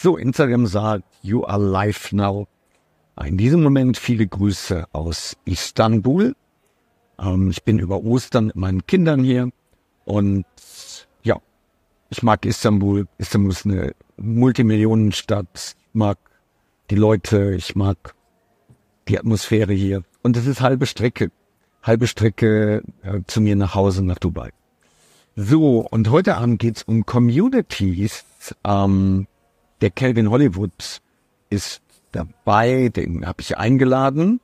So, Instagram sagt, you are live now. In diesem Moment viele Grüße aus Istanbul. Ich bin über Ostern mit meinen Kindern hier und ja, ich mag Istanbul. Istanbul ist eine Multimillionenstadt. Ich mag die Leute, ich mag die Atmosphäre hier. Und es ist halbe Strecke zu mir nach Hause, nach Dubai. So, und heute Abend geht's um Communities. Der Calvin Hollywood ist dabei, den habe ich eingeladen.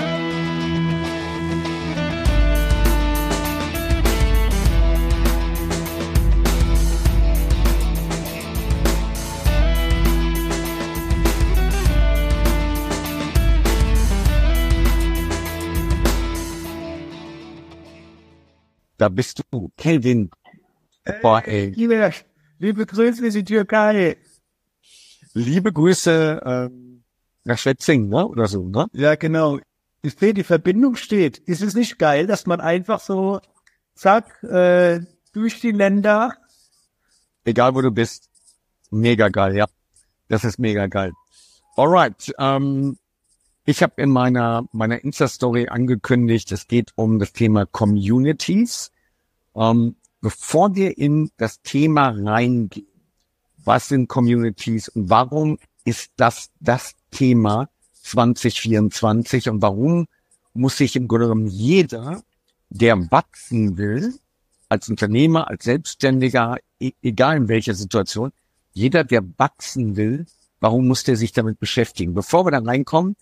Da bist du, Calvin. Boah, ey. Liebe Grüße in die Türkei. Liebe Grüße nach Schwetzingen, ne? Oder so, ne? Ja, genau. Ich sehe, die Verbindung steht. Ist es nicht geil, dass man einfach so, zack, durch die Länder... Egal, wo du bist. Mega geil, ja. Das ist mega geil. Alright, ich habe in meiner Insta-Story angekündigt, es geht um das Thema Communities. Bevor wir in das Thema reingehen, was sind Communities und warum ist das Thema 2024 und warum muss sich im Grunde genommen jeder, der wachsen will, als Unternehmer, als Selbstständiger, egal in welcher Situation, jeder, der wachsen will, warum muss der sich damit beschäftigen? Bevor wir da reinkommen,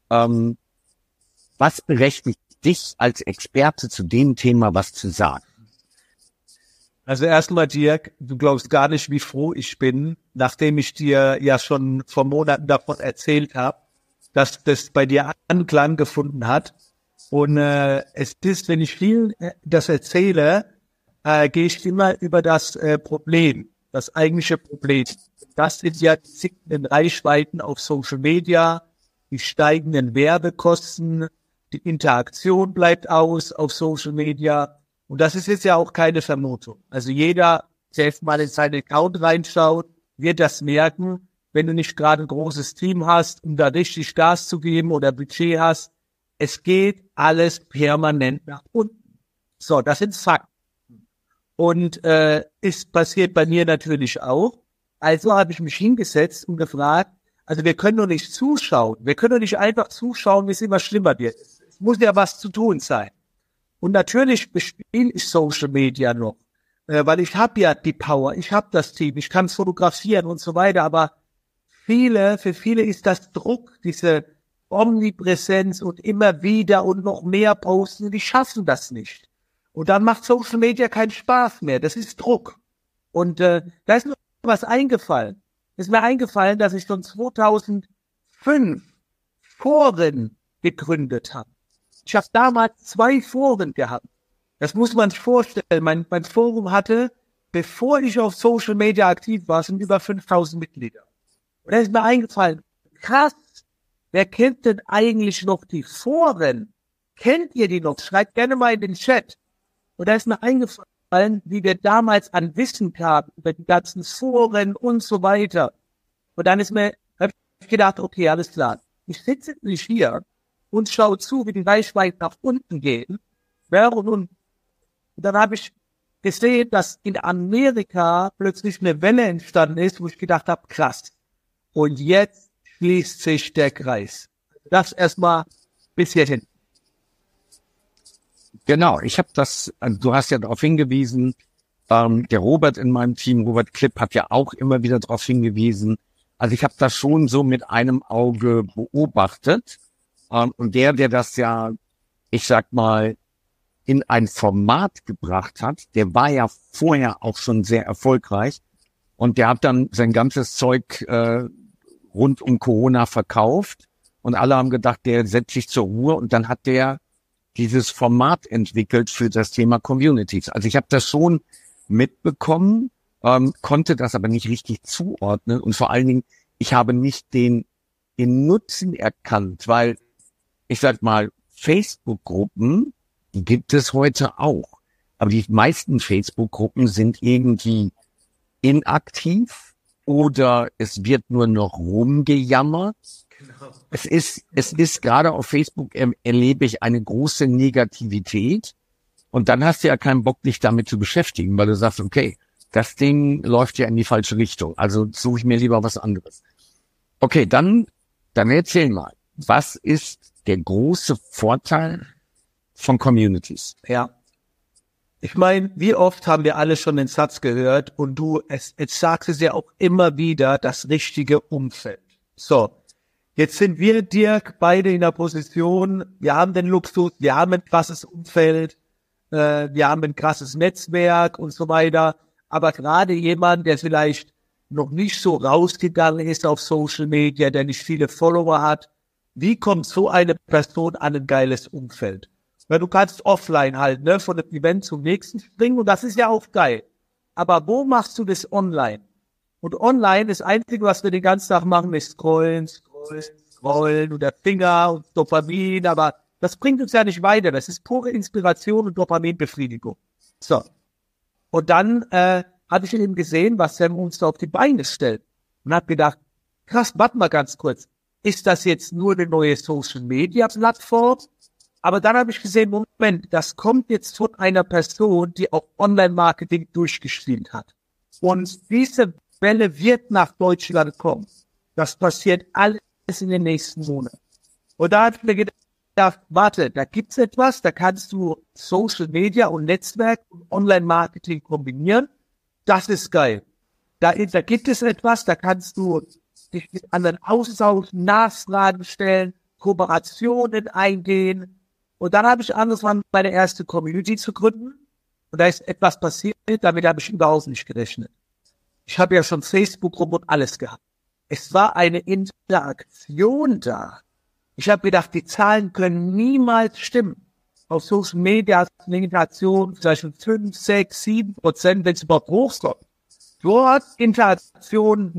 was berechtigt dich als Experte zu dem Thema, was zu sagen? Also erstmal, Dirk, du glaubst gar nicht, wie froh ich bin, nachdem ich dir ja schon vor Monaten davon erzählt habe, dass das bei dir Anklang gefunden hat. Und es ist, wenn ich viel das erzähle, gehe ich immer über das Problem, das eigentliche Problem. Das sind ja die sinkenden Reichweiten auf Social Media, die steigenden Werbekosten, die Interaktion bleibt aus auf Social Media. Und das ist jetzt ja auch keine Vermutung. Also jeder, der jetzt mal in seinen Account reinschaut, wird das merken, wenn du nicht gerade ein großes Team hast, um da richtig Gas zu geben oder Budget hast. Es geht alles permanent nach unten. So, das sind Fakten. Und ist passiert bei mir natürlich auch. Also habe ich mich hingesetzt und gefragt, also wir können doch nicht zuschauen. Wir können doch nicht einfach zuschauen, wie es immer schlimmer wird. Es muss ja was zu tun sein. Und natürlich bespiele ich Social Media noch, weil ich habe ja die Power, ich habe das Team, ich kann es fotografieren und so weiter, aber für viele ist das Druck, diese Omnipräsenz und immer wieder und noch mehr posten, die schaffen das nicht. Und dann macht Social Media keinen Spaß mehr, das ist Druck. Und da ist mir was eingefallen. Ist mir eingefallen, dass ich schon 2005 Foren gegründet habe. Ich habe damals 2 Foren gehabt. Das muss man sich vorstellen. Mein Forum hatte, bevor ich auf Social Media aktiv war, sind über 5000 Mitglieder. Und da ist mir eingefallen, krass, wer kennt denn eigentlich noch die Foren? Kennt ihr die noch? Schreibt gerne mal in den Chat. Und da ist mir eingefallen, wie wir damals an Wissen kamen, über die ganzen Foren und so weiter. Und dann hab ich gedacht, okay, alles klar. Ich sitze nicht hier und schaue zu, wie die Reichweiten nach unten gehen. Ja, und dann habe ich gesehen, dass in Amerika plötzlich eine Welle entstanden ist, wo ich gedacht habe, krass. Und jetzt schließt sich der Kreis. Das erstmal bis hierhin. Genau, du hast ja darauf hingewiesen, der Robert in meinem Team, Robert Klipp, hat ja auch immer wieder darauf hingewiesen. Also ich habe das schon so mit einem Auge beobachtet. Und der das ja, ich sag mal, in ein Format gebracht hat, der war ja vorher auch schon sehr erfolgreich. Und der hat dann sein ganzes Zeug rund um Corona verkauft. Und alle haben gedacht, der setzt sich zur Ruhe. Und dann hat der dieses Format entwickelt für das Thema Communities. Also ich habe das schon mitbekommen, konnte das aber nicht richtig zuordnen. Und vor allen Dingen, ich habe nicht den Nutzen erkannt, weil ich sag mal, Facebook-Gruppen, die gibt es heute auch. Aber die meisten Facebook-Gruppen sind irgendwie inaktiv oder es wird nur noch rumgejammert. Genau. Es ist gerade auf Facebook erlebe ich eine große Negativität. Und dann hast du ja keinen Bock, dich damit zu beschäftigen, weil du sagst, okay, das Ding läuft ja in die falsche Richtung. Also suche ich mir lieber was anderes. Okay, dann erzähl mal. Was ist der große Vorteil von Communities? Ja. Ich meine, wie oft haben wir alle schon den Satz gehört und es sagst es ja auch immer wieder, das richtige Umfeld. So, jetzt sind wir, Dirk, beide in der Position, wir haben den Luxus, wir haben ein krasses Umfeld, wir haben ein krasses Netzwerk und so weiter. Aber gerade jemand, der vielleicht noch nicht so rausgegangen ist auf Social Media, der nicht viele Follower hat, wie kommt so eine Person an ein geiles Umfeld? Weil du kannst offline halt, ne, von dem Event zum nächsten springen und das ist ja auch geil. Aber wo machst du das online? Und online, das Einzige, was wir den ganzen Tag machen, ist scrollen und der Finger und Dopamin, aber das bringt uns ja nicht weiter. Das ist pure Inspiration und Dopaminbefriedigung. So. Und dann habe ich eben gesehen, was Sam uns da auf die Beine stellt. Und habe gedacht, krass, warte mal ganz kurz. Ist das jetzt nur eine neue Social-Media-Plattform? Aber dann habe ich gesehen, Moment, das kommt jetzt von einer Person, die auch Online-Marketing durchgespielt hat. Und diese Welle wird nach Deutschland kommen. Das passiert alles in den nächsten Monaten. Und da habe ich mir gedacht, warte, da gibt's etwas, da kannst du Social Media und Netzwerk und Online-Marketing kombinieren. Das ist geil. Da gibt es etwas, da kannst du dich mit anderen austauschen, Nachfragen stellen, Kooperationen eingehen. Und dann habe ich angefangen, meine erste Community zu gründen. Und da ist etwas passiert, damit habe ich überhaupt nicht gerechnet. Ich habe ja schon Facebook-Gruppen und alles gehabt. Es war eine Interaktion da. Ich habe gedacht, die Zahlen können niemals stimmen. Auf Social Media ist eine Interaktion vielleicht von 5, 6, 7%, wenn es überhaupt hochkommt. Dort Interaktion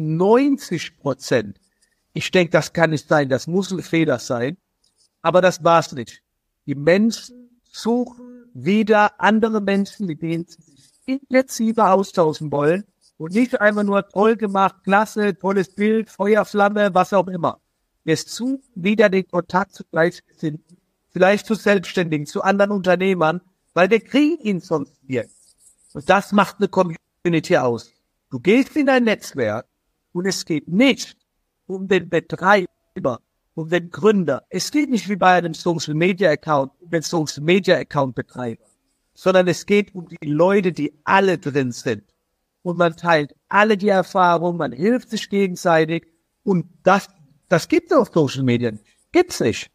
90%. Ich denke, das kann nicht sein, das muss ein Fehler sein. Aber das war's nicht. Die Menschen suchen wieder andere Menschen, mit denen sie sich intensiver austauschen wollen und nicht einfach nur toll gemacht, klasse, tolles Bild, Feuerflamme, was auch immer. Wir suchen wieder den Kontakt zu Gleichgesinnten, vielleicht zu Selbstständigen, zu anderen Unternehmern, weil wir kriegen ihn sonst nirgends. Und das macht eine Community aus. Du gehst in ein Netzwerk und es geht nicht um den Betreiber, um den Gründer. Es geht nicht wie bei einem Social Media Account, um den Social Media Account Betreiber, sondern es geht um die Leute, die alle drin sind. Und man teilt alle die Erfahrungen, man hilft sich gegenseitig und das gibt es auf Social Media nicht. Gibt's nicht.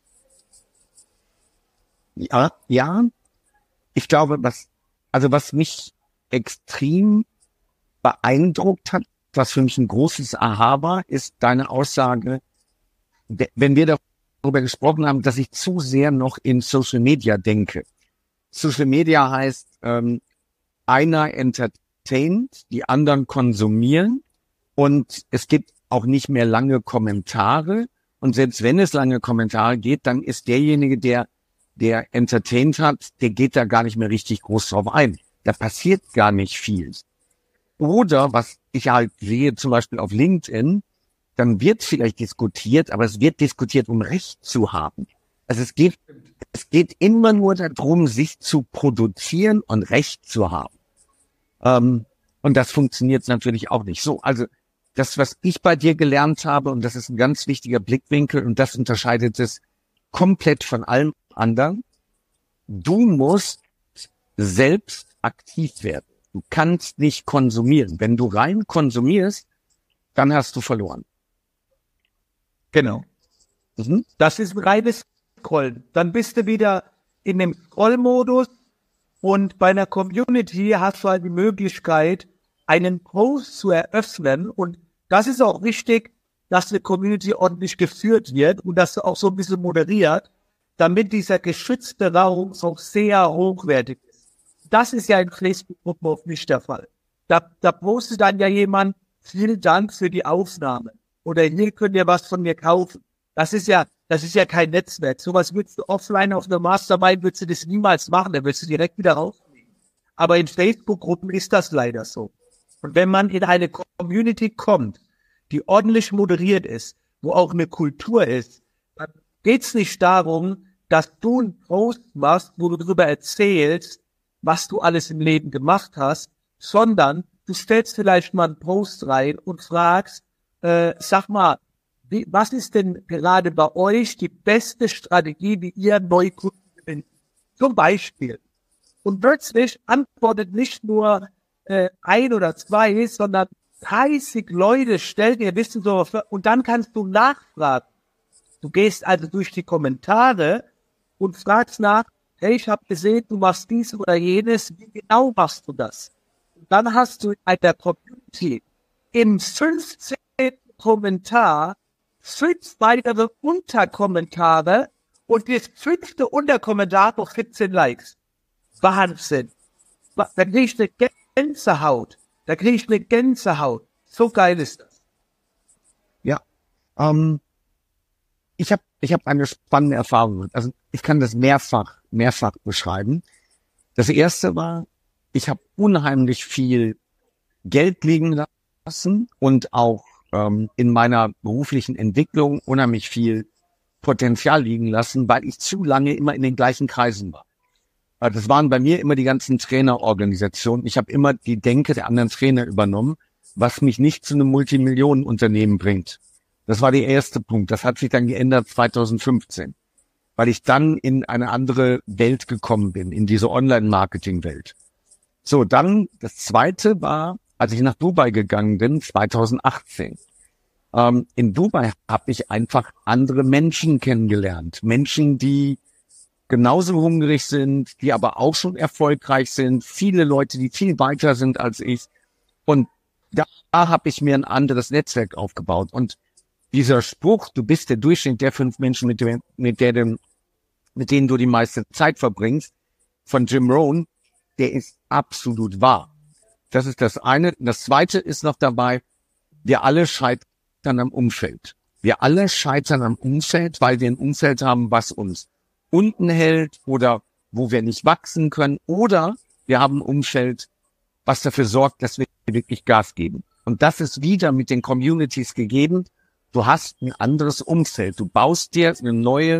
Ja. Ich glaube, was mich extrem beeindruckt hat, was für mich ein großes Aha war, ist deine Aussage, wenn wir darüber gesprochen haben, dass ich zu sehr noch in Social Media denke. Social Media heißt, einer entertaint, die anderen konsumieren und es gibt auch nicht mehr lange Kommentare. Und selbst wenn es lange Kommentare geht, dann ist derjenige, der entertained hat, der geht da gar nicht mehr richtig groß drauf ein. Da passiert gar nicht viel. Oder was ich halt sehe, zum Beispiel auf LinkedIn, dann wird vielleicht diskutiert, aber es wird diskutiert, um Recht zu haben. Also es geht immer nur darum, sich zu produzieren und Recht zu haben. Und das funktioniert natürlich auch nicht so. Also das, was ich bei dir gelernt habe, und das ist ein ganz wichtiger Blickwinkel, und das unterscheidet es komplett von allem anderen, du musst selbst aktiv werden. Du kannst nicht konsumieren. Wenn du rein konsumierst, dann hast du verloren. Genau. Das ist ein reines Scrollen. Dann bist du wieder in dem Scroll-Modus und bei einer Community hast du halt die Möglichkeit, einen Post zu eröffnen und das ist auch wichtig, dass eine Community ordentlich geführt wird und dass du auch so ein bisschen moderiert, damit dieser geschützte Raum auch sehr hochwertig ist. Das ist ja in Facebook-Gruppen oft nicht der Fall. Da postet dann ja jemand, vielen Dank für die Aufnahme. Oder hier könnt ihr was von mir kaufen. Das ist ja kein Netzwerk. Sowas würdest du offline auf einer Mastermind, würdest du das niemals machen. Da würdest du direkt wieder rausfliegen. Aber in Facebook-Gruppen ist das leider so. Und wenn man in eine Community kommt, die ordentlich moderiert ist, wo auch eine Kultur ist, dann geht's nicht darum, dass du einen Post machst, wo du darüber erzählst, was du alles im Leben gemacht hast, sondern du stellst vielleicht mal einen Post rein und fragst, sag mal, was ist denn gerade bei euch die beste Strategie, wie ihr Neukunden gewinnt? Zum Beispiel. Und plötzlich antwortet nicht nur ein oder zwei, sondern 30 Leute stellen dir Wissen so, und dann kannst du nachfragen. Du gehst also durch die Kommentare und fragst nach, hey, ich habe gesehen, du machst dies oder jenes, wie genau machst du das? Und dann hast du in der Community im 15. Kommentar 5 weitere Unterkommentare und das 5. Unterkommentar noch 14 Likes. Wahnsinn. Da kriege ich eine Gänsehaut. So geil ist das. Ja, ich hab eine spannende Erfahrung. Also ich kann das mehrfach beschreiben. Das erste war, ich habe unheimlich viel Geld liegen lassen und auch in meiner beruflichen Entwicklung unheimlich viel Potenzial liegen lassen, weil ich zu lange immer in den gleichen Kreisen war. Das waren bei mir immer die ganzen Trainerorganisationen. Ich habe immer die Denke der anderen Trainer übernommen, was mich nicht zu einem Multimillionenunternehmen bringt. Das war der erste Punkt. Das hat sich dann geändert 2015, weil ich dann in eine andere Welt gekommen bin, in diese Online-Marketing-Welt. So, dann das zweite war, als ich nach Dubai gegangen bin, 2018. In Dubai habe ich einfach andere Menschen kennengelernt. Menschen, die genauso hungrig sind, die aber auch schon erfolgreich sind. Viele Leute, die viel weiter sind als ich. Und da habe ich mir ein anderes Netzwerk aufgebaut. Und dieser Spruch, du bist der Durchschnitt der 5 Menschen, mit denen du die meiste Zeit verbringst, von Jim Rohn, der ist absolut wahr. Das ist das eine. Das zweite ist noch dabei, wir alle scheitern am Umfeld. Wir alle scheitern am Umfeld, weil wir ein Umfeld haben, was uns unten hält oder wo wir nicht wachsen können. Oder wir haben ein Umfeld, was dafür sorgt, dass wir wirklich Gas geben. Und das ist wieder mit den Communities gegeben. Du hast ein anderes Umfeld. Du baust dir ein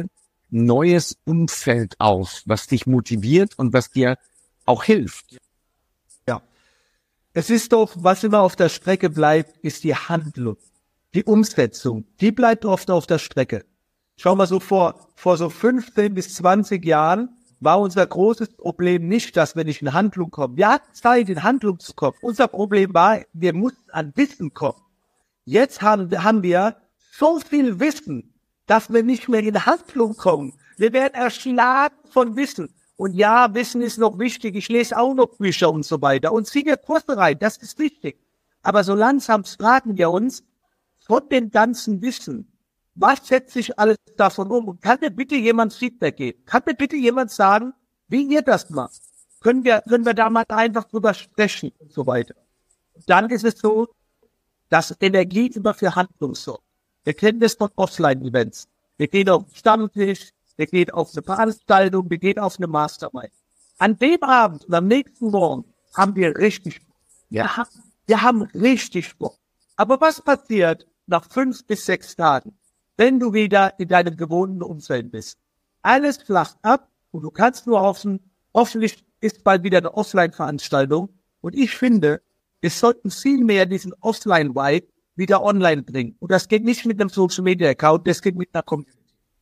neues Umfeld auf, was dich motiviert und was dir auch hilft. Ja. Es ist doch, was immer auf der Strecke bleibt, ist die Handlung, die Umsetzung. Die bleibt oft auf der Strecke. Schau mal so vor so 15 bis 20 Jahren war unser großes Problem nicht, dass wir nicht in Handlung kommen. Wir hatten Zeit, in Handlung zu kommen. Unser Problem war, wir mussten an Wissen kommen. Jetzt haben wir so viel Wissen, dass wir nicht mehr in Handlung kommen. Wir werden erschlagen von Wissen. Und ja, Wissen ist noch wichtig. Ich lese auch noch Bücher und so weiter und ziehe Kurse rein. Das ist wichtig. Aber so langsam fragen wir uns, von dem ganzen Wissen, was setzt sich alles davon um? Und kann mir bitte jemand Feedback geben? Kann mir bitte jemand sagen, wie ihr das macht? Können wir da mal einfach drüber sprechen und so weiter? Und dann ist es so, dass Energie immer für Handlung sorgt. Wir kennen das von Offline-Events. Wir gehen auf den Stammtisch, wir gehen auf eine Veranstaltung, wir gehen auf eine Mastermind. An dem Abend und am nächsten Morgen haben wir richtig Bock. Ja. Wir haben richtig Bock. Aber was passiert nach 5 bis 6 Tagen, wenn du wieder in deinem gewohnten Umfeld bist? Alles flacht ab und du kannst nur hoffen, hoffentlich ist bald wieder eine Offline-Veranstaltung. Und ich finde, wir sollten viel mehr diesen Offline-Vibe wieder online bringen. Und das geht nicht mit einem Social-Media-Account, das geht mit einer Community.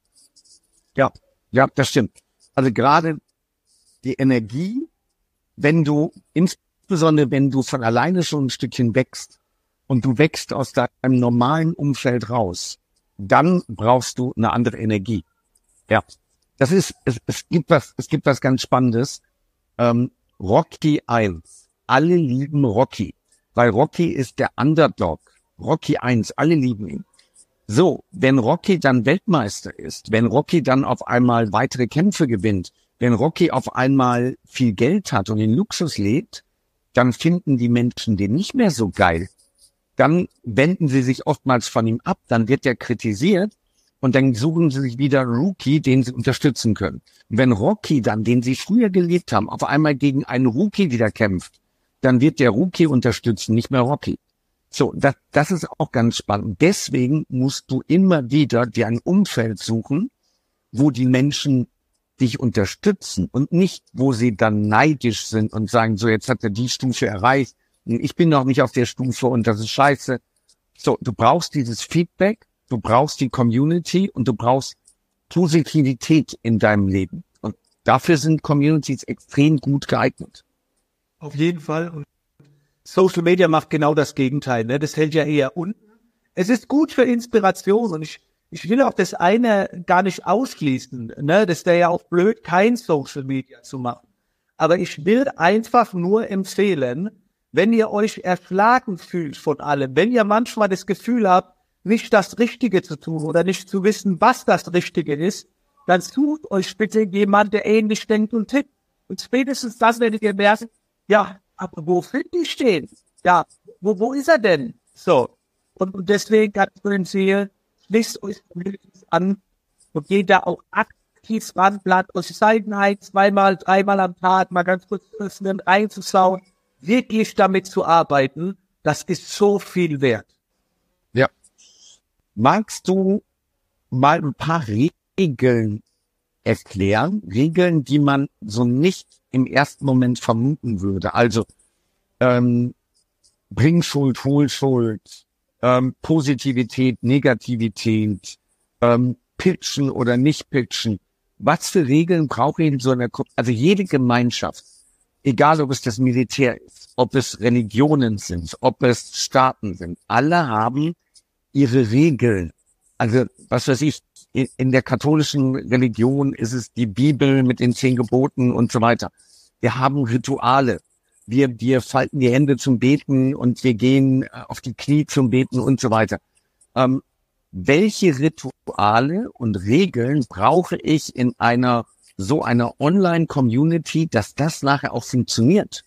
Ja, das stimmt. Also gerade die Energie, insbesondere wenn du von alleine schon ein Stückchen wächst und du wächst aus deinem normalen Umfeld raus, dann brauchst du eine andere Energie. Ja, es gibt was ganz Spannendes. Rocky 1. Alle lieben Rocky, weil Rocky ist der Underdog. Rocky 1, alle lieben ihn. So, wenn Rocky dann Weltmeister ist, wenn Rocky dann auf einmal weitere Kämpfe gewinnt, wenn Rocky auf einmal viel Geld hat und in Luxus lebt, dann finden die Menschen den nicht mehr so geil. Dann wenden sie sich oftmals von ihm ab, dann wird er kritisiert und dann suchen sie sich wieder Rookie, den sie unterstützen können. Und wenn Rocky dann, den sie früher geliebt haben, auf einmal gegen einen Rookie wieder kämpft, dann wird der Rookie unterstützen, nicht mehr Rocky. So, das ist auch ganz spannend. Deswegen musst du immer wieder dir ein Umfeld suchen, wo die Menschen dich unterstützen und nicht, wo sie dann neidisch sind und sagen, so, jetzt hat er die Stufe erreicht, ich bin noch nicht auf der Stufe und das ist scheiße. So, du brauchst dieses Feedback, du brauchst die Community und du brauchst Positivität in deinem Leben. Und dafür sind Communities extrem gut geeignet. Auf jeden Fall. Und Social Media macht genau das Gegenteil, ne? Das hält ja eher unten. Es ist gut für Inspiration und ich will auch das eine gar nicht ausschließen, ne? Das wäre ja auch blöd, kein Social Media zu machen. Aber ich will einfach nur empfehlen, wenn ihr euch erschlagen fühlt von allem, wenn ihr manchmal das Gefühl habt, nicht das Richtige zu tun oder nicht zu wissen, was das Richtige ist, dann sucht euch bitte jemand, der ähnlich denkt und tickt. Und spätestens das werdet ihr merken, ja, aber wo finde ich den? Ja, wo ist er denn? So. Und deswegen kann ich nur empfehlen, schließt euch an und geht da auch aktiv ran, plant euch Seiten ein, 2-mal, 3-mal am Tag, mal ganz kurz öffnen, einzuschauen, wirklich damit zu arbeiten, das ist so viel wert. Ja. Magst du mal ein paar Regeln erklären? Regeln, die man so nicht im ersten Moment vermuten würde. Also Bringschuld, Hohlschuld, Positivität, Negativität, pitchen oder nicht pitchen. Was für Regeln braucht ihr in so einer Gruppe? Also jede Gemeinschaft, egal ob es das Militär ist, ob es Religionen sind, ob es Staaten sind, alle haben ihre Regeln. Also was weiß ich, in der katholischen Religion ist es die Bibel mit den 10 Geboten und so weiter. Wir haben Rituale. Wir falten die Hände zum Beten und wir gehen auf die Knie zum Beten und so weiter. Welche Rituale und Regeln brauche ich in einer Online-Community, dass das nachher auch funktioniert?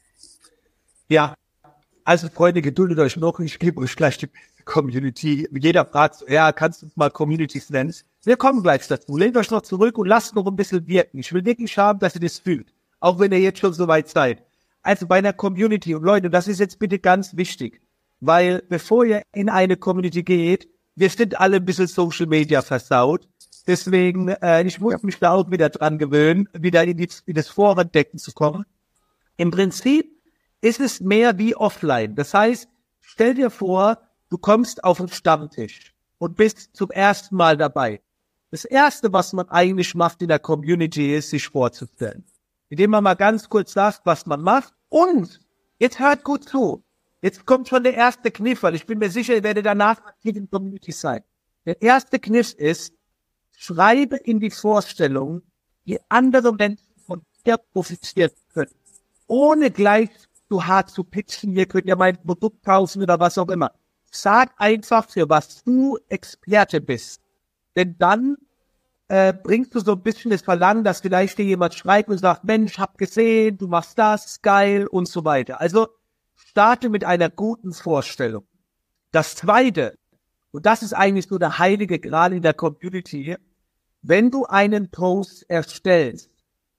Ja, also Freunde, geduldet euch noch, ich gebe euch gleich die Community. Jeder fragt so, ja, kannst du mal Communities nennen? Wir kommen gleich dazu. Lehnt euch noch zurück und lasst noch ein bisschen wirken. Ich will wirklich haben, dass ihr das fühlt. Auch wenn ihr jetzt schon so weit seid. Also bei einer Community. Und Leute, das ist jetzt bitte ganz wichtig. Weil bevor ihr in eine Community geht, wir sind alle ein bisschen Social Media versaut. Deswegen, ich muss mich da auch wieder dran gewöhnen, wieder in das Vorentdecken zu kommen. Im Prinzip ist es mehr wie offline. Das heißt, stell dir vor, du kommst auf den Stammtisch und bist zum ersten Mal dabei. Das Erste, was man eigentlich macht in der Community, ist, sich vorzustellen. Indem man mal ganz kurz sagt, was man macht. Und, jetzt hört gut zu, jetzt kommt schon der erste Kniff, weil ich bin mir sicher, ihr werdet danach aktiv in der Community sein. Der erste Kniff ist, schreibe in die Vorstellung, wie andere Menschen von dir profitieren können. Ohne gleich zu hart zu pitchen, ihr könnt ja mein Produkt kaufen oder was auch immer. Sag einfach, für was du Experte bist. Denn dann bringst du so ein bisschen das Verlangen, dass vielleicht dir jemand schreibt und sagt, Mensch, hab gesehen, du machst das, geil und so weiter. Also starte mit einer guten Vorstellung. Das Zweite, und das ist eigentlich so der heilige Gral in der Community, wenn du einen Post erstellst,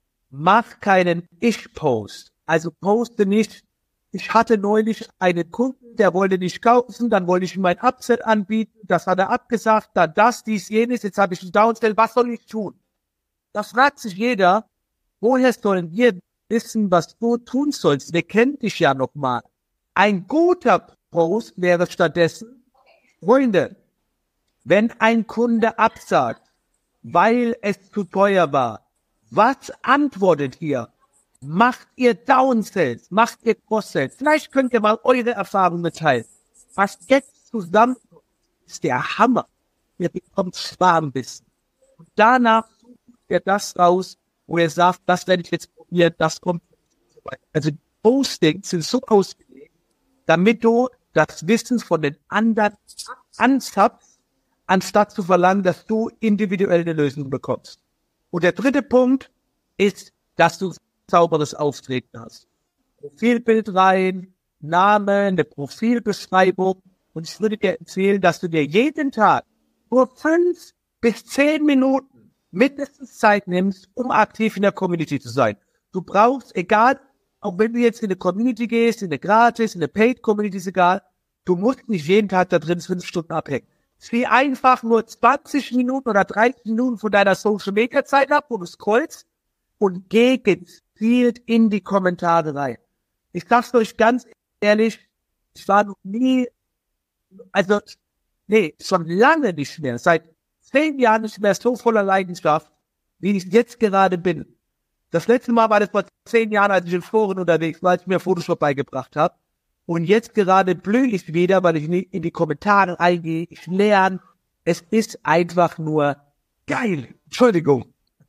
mach keinen Ich-Post. Also poste nicht, ich hatte neulich einen Kunden, der wollte nicht kaufen, dann wollte ich ihm mein Upset anbieten, das hat er abgesagt, dann das, dies, jenes, jetzt habe ich einen Downsell, was soll ich tun? Da fragt sich jeder, woher sollen wir wissen, was du tun sollst? Wir kennen dich ja noch mal. Ein guter Post wäre stattdessen, Freunde, wenn ein Kunde absagt, weil es zu teuer war, was antwortet ihr? Macht ihr Downsells? Macht ihr Cross-Sells? Vielleicht könnt ihr mal eure Erfahrungen teilen. Was jetzt zusammen ist der Hammer. Ihr bekommt Schwarmbissen. Und danach sucht ihr das raus, wo ihr sagt, das werde ich jetzt probieren, das kommt. Also die Postings sind so ausgelegt, damit du das Wissen von den anderen anzapfst, anstatt zu verlangen, dass du individuell eine Lösung bekommst. Und der dritte Punkt ist, dass du sauberes Auftreten hast. Profilbild rein, Name, eine Profilbeschreibung. Und ich würde dir empfehlen, dass du dir jeden Tag nur 5 bis 10 Minuten mindestens Zeit nimmst, um aktiv in der Community zu sein. Du brauchst, egal, auch wenn du jetzt in eine Community gehst, in eine Gratis, in eine Paid Community, ist egal, Du musst nicht jeden Tag da drin 5 Stunden abhängen. Zieh einfach nur 20 Minuten oder 30 Minuten von deiner Social-Media-Zeit ab, wo du scrollst, und geh gezielt in die Kommentare rein. Ich sag's euch ganz ehrlich, ich war noch nie, schon lange nicht mehr, seit 10 Jahren nicht mehr so voller Leidenschaft, wie ich jetzt gerade bin. Das letzte Mal war das vor 10 Jahren, als ich in Foren unterwegs war, als ich mir Photoshop beigebracht habe. Und jetzt gerade blühe ich wieder, weil ich in die Kommentare eingehe, ich lerne. Es ist einfach nur geil. Entschuldigung.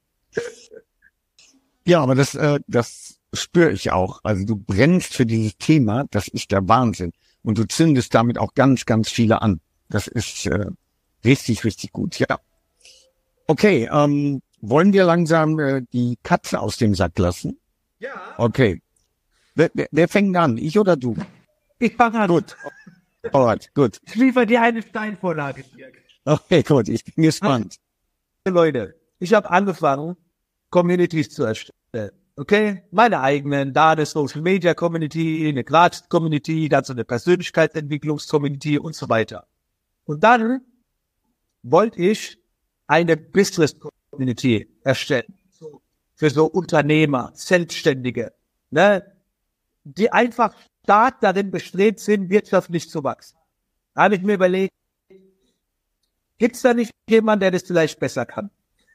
Ja, aber das spüre ich auch. Also du brennst für dieses Thema, das ist der Wahnsinn. Und du zündest damit auch ganz, ganz viele an. Das ist richtig, richtig gut, ja. Okay, wollen wir langsam die Katze aus dem Sack lassen? Ja. Okay. Wer fängt an? Ich oder du? Ich fange an. Gut. Alright, gut. Ich liefere dir eine Steinvorlage, Dirk. Okay, gut. Ich bin gespannt. Leute, ich habe angefangen, Communities zu erstellen. Okay? Meine eigenen, da eine Social Media Community, eine Gratis Community, dann so eine Persönlichkeitsentwicklungs-Community und so weiter. Und dann wollte ich eine Business Community erstellen. Für so Unternehmer, Selbstständige, ne? Die einfach stark darin bestrebt sind, wirtschaftlich zu wachsen. Da habe ich mir überlegt, gibt's da nicht jemanden, der das vielleicht besser kann?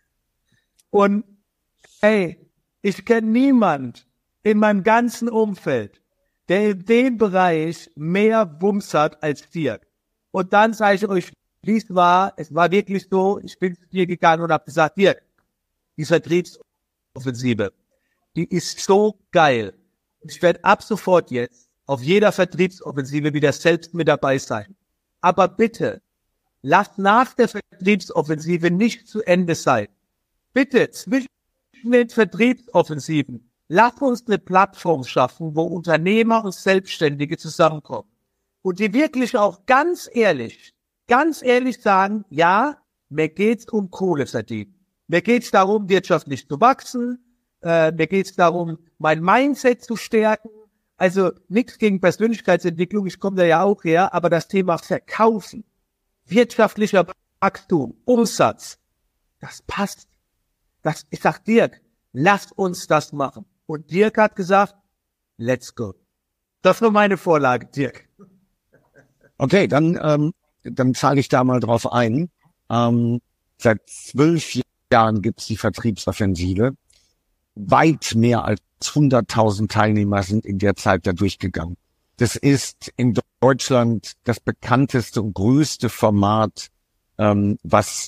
Und hey, ich kenne niemand in meinem ganzen Umfeld, der in dem Bereich mehr Wumms hat als Dirk. Und dann sage ich euch, wie es war wirklich so, ich bin zu dir gegangen und habe gesagt, Dirk, die Vertriebsoffensive, die ist so geil. Ich werde ab sofort jetzt auf jeder Vertriebsoffensive wieder selbst mit dabei sein. Aber bitte, lasst nach der Vertriebsoffensive nicht zu Ende sein. Bitte, zwischen den Vertriebsoffensiven, lasst uns eine Plattform schaffen, wo Unternehmer und Selbstständige zusammenkommen. Und die wirklich auch ganz ehrlich sagen, ja, mir geht's um Kohle verdienen. Mir geht's darum, wirtschaftlich zu wachsen. Mir geht's darum, mein Mindset zu stärken. Also nichts gegen Persönlichkeitsentwicklung, ich komme da ja auch her, aber das Thema Verkaufen, wirtschaftlicher Wachstum, Umsatz, das passt. Ich sag Dirk, lass uns das machen. Und Dirk hat gesagt, let's go. Das war meine Vorlage, Dirk. Okay, dann zahle ich da mal drauf ein. Seit 12 Jahren gibt's die Vertriebsoffensive. Weit mehr als 100.000 Teilnehmer sind in der Zeit da durchgegangen. Das ist in Deutschland das bekannteste und größte Format, was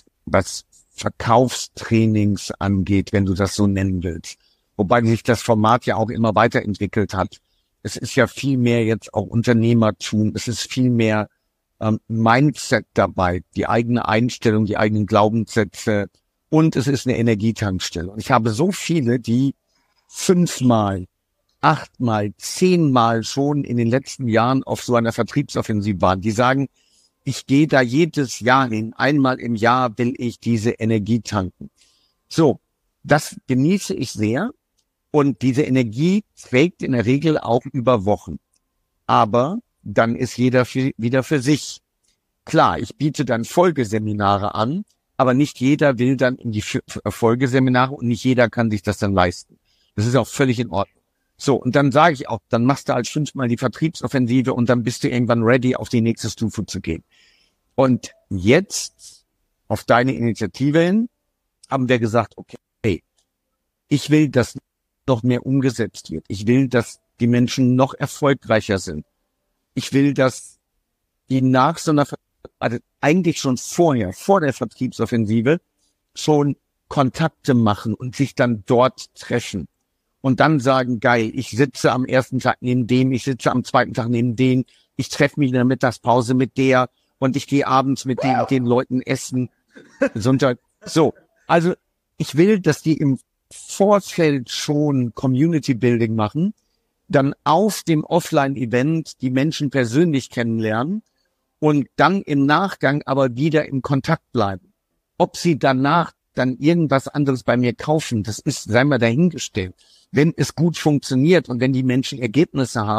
Verkaufstrainings angeht, wenn du das so nennen willst. Wobei sich das Format ja auch immer weiterentwickelt hat. Es ist ja viel mehr jetzt auch Unternehmertum. Es ist viel mehr Mindset dabei, die eigene Einstellung, die eigenen Glaubenssätze. Und es ist eine Energietankstelle. Und ich habe so viele, die 5-mal, 8-mal, 10-mal schon in den letzten Jahren auf so einer Vertriebsoffensive waren. Die sagen, ich gehe da jedes Jahr hin. Einmal im Jahr will ich diese Energie tanken. So, das genieße ich sehr. Und diese Energie trägt in der Regel auch über Wochen. Aber dann ist jeder wieder für sich. Klar, ich biete dann Folgeseminare an, aber nicht jeder will dann in die Folgeseminare und nicht jeder kann sich das dann leisten. Das ist auch völlig in Ordnung. So, und dann sage ich auch, dann machst du als 5-mal die Vertriebsoffensive und dann bist du irgendwann ready, auf die nächste Stufe zu gehen. Und jetzt, auf deine Initiative hin, haben wir gesagt, okay, ich will, dass noch mehr umgesetzt wird. Ich will, dass die Menschen noch erfolgreicher sind. Ich will, dass die nach so einer, also eigentlich schon vorher, vor der Vertriebsoffensive, schon Kontakte machen und sich dann dort treffen. Und dann sagen, geil, ich sitze am ersten Tag neben dem, ich sitze am zweiten Tag neben dem, ich treffe mich in der Mittagspause mit der und ich gehe abends mit den Leuten essen. Sonntag. So, also ich will, dass die im Vorfeld schon Community Building machen, dann auf dem Offline-Event die Menschen persönlich kennenlernen und dann im Nachgang aber wieder in Kontakt bleiben. Ob sie danach dann irgendwas anderes bei mir kaufen, das ist, sei mal dahingestellt. Wenn es gut funktioniert und wenn die Menschen Ergebnisse haben,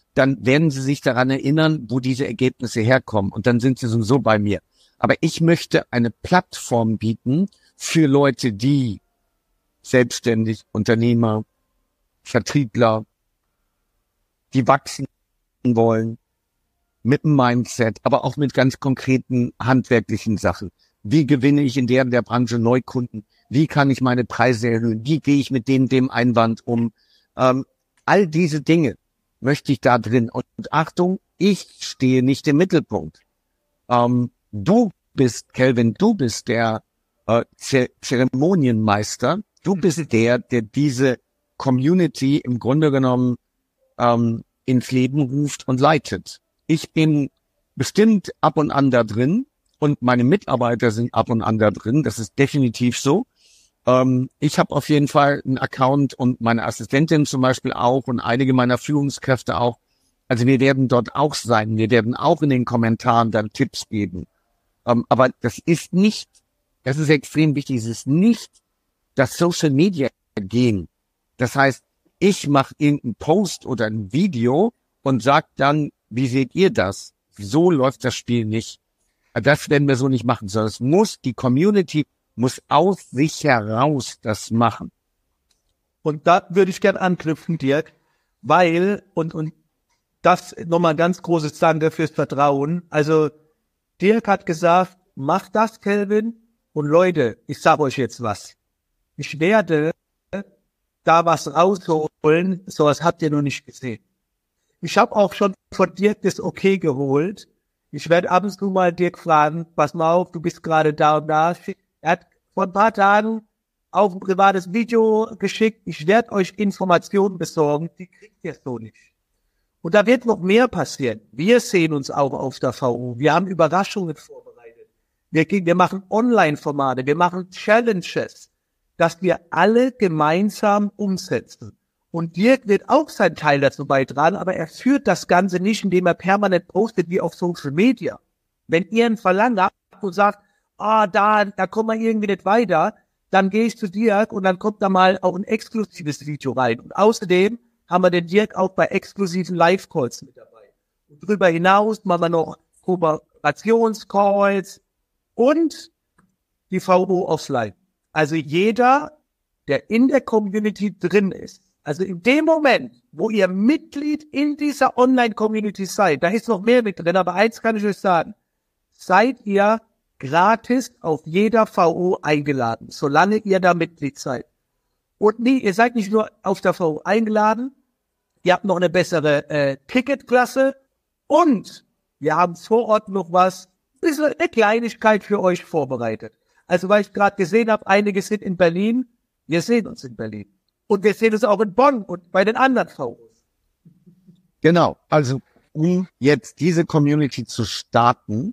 dann werden sie sich daran erinnern, wo diese Ergebnisse herkommen. Und dann sind sie sowieso bei mir. Aber ich möchte eine Plattform bieten für Leute, die selbstständig, Unternehmer, Vertriebler, die wachsen wollen, mit einem Mindset, aber auch mit ganz konkreten handwerklichen Sachen. Wie gewinne ich in der Branche Neukunden? Wie kann ich meine Preise erhöhen? Wie gehe ich mit dem Einwand um? All diese Dinge möchte ich da drin. Und Achtung, ich stehe nicht im Mittelpunkt. Du bist, Kelvin, du bist der Zeremonienmeister. Du bist der diese Community im Grunde genommen ins Leben ruft und leitet. Ich bin bestimmt ab und an da drin und meine Mitarbeiter sind ab und an da drin. Das ist definitiv so. Ich habe auf jeden Fall einen Account und meine Assistentin zum Beispiel auch und einige meiner Führungskräfte auch. Also wir werden dort auch sein. Wir werden auch in den Kommentaren dann Tipps geben. Aber das ist extrem wichtig, es ist nicht das Social Media Game. Das heißt, ich mache irgendeinen Post oder ein Video und sage dann, wie seht ihr das? So läuft das Spiel nicht. Das werden wir so nicht machen, sondern die Community muss aus sich heraus das machen. Und da würde ich gern anknüpfen, Dirk, weil, und das nochmal ein ganz großes Danke fürs Vertrauen. Also, Dirk hat gesagt, mach das, Kelvin. Und Leute, ich sage euch jetzt was. Ich werde da was rausholen, sowas habt ihr noch nicht gesehen. Ich habe auch schon von Dirk das Okay geholt. Ich werde ab und zu mal Dirk fragen, pass mal auf, du bist gerade da und da. Er hat vor ein paar Tagen auch ein privates Video geschickt. Ich werde euch Informationen besorgen, die kriegt ihr so nicht. Und da wird noch mehr passieren. Wir sehen uns auch auf der VU. Wir haben Überraschungen vorbereitet. Wir machen Online-Formate, wir machen Challenges, dass wir alle gemeinsam umsetzen. Und Dirk wird auch seinen Teil dazu beitragen, aber er führt das Ganze nicht, indem er permanent postet wie auf Social Media. Wenn ihr ein Verlangen habt und sagt, da kommen wir irgendwie nicht weiter, dann gehe ich zu Dirk und dann kommt da mal auch ein exklusives Video rein. Und außerdem haben wir den Dirk auch bei exklusiven Live-Calls mit dabei. Und darüber hinaus machen wir noch Kooperationscalls und die VO offline. Also jeder, der in der Community drin ist, also in dem Moment, wo ihr Mitglied in dieser Online-Community seid, da ist noch mehr mit drin, aber eins kann ich euch sagen, seid ihr gratis auf jeder VO eingeladen, solange ihr da Mitglied seid. Und nee, ihr seid nicht nur auf der VO eingeladen, ihr habt noch eine bessere Ticketklasse und wir haben vor Ort noch eine Kleinigkeit für euch vorbereitet. Also weil ich gerade gesehen habe, einige sind in Berlin, wir sehen uns in Berlin. Und wir sehen uns auch in Bonn und bei den anderen VOs. Genau, also um jetzt diese Community zu starten,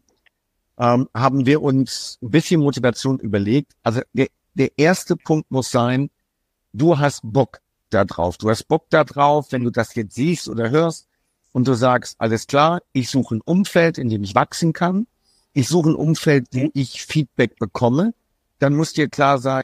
haben wir uns ein bisschen Motivation überlegt. Also der erste Punkt muss sein, du hast Bock da drauf. Du hast Bock da drauf, wenn du das jetzt siehst oder hörst und du sagst, alles klar, ich suche ein Umfeld, in dem ich wachsen kann. Ich suche ein Umfeld, wo ich Feedback bekomme. Dann muss dir klar sein,